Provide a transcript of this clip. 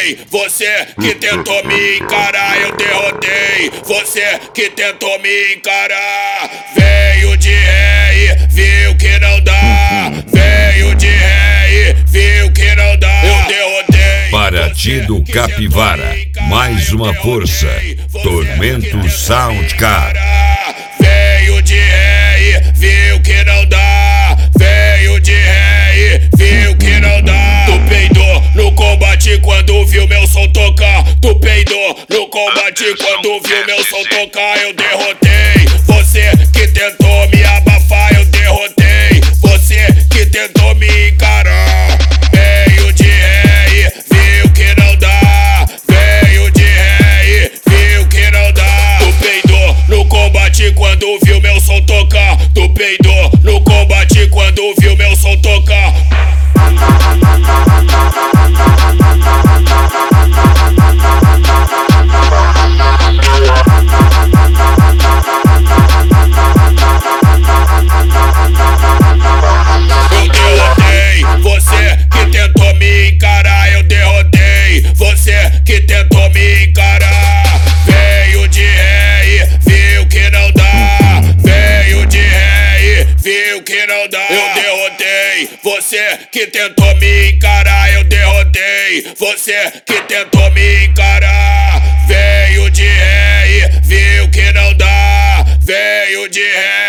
derrotei. Você que tentou me encarar, eu derrotei. Você que tentou me encarar. Veio de ré e viu que não dá. Veio de ré e viu que não dá. Eu derrotei. Paraty do Capivara, mais uma força. Tormento Soundcar. Veio de ré e viu que não dá. Veio de ré e viu que não dá. Tu peidou no combate quando viu meu som tocar. Tu peidou no combate quando viu meu som tocar. Eu derrotei. Você que tentou me abafar, eu derrotei. Você que tentou me encarar. Veio de ré e viu que não dá. Veio de ré e viu que não dá. Tu peidou no combate quando viu meu som tocar. Tu peidou no combate quando viu meu som tocar. Eu derrotei. Você que tentou me encarar, eu derrotei. Você que tentou me encarar. Veio de ré e viu que não dá. Veio de ré e viu que não dá. Eu derrotei. Você que tentou me encarar, eu derrotei. Você que tentou me encarar. Veio de ré e viu que não dá. Veio de ré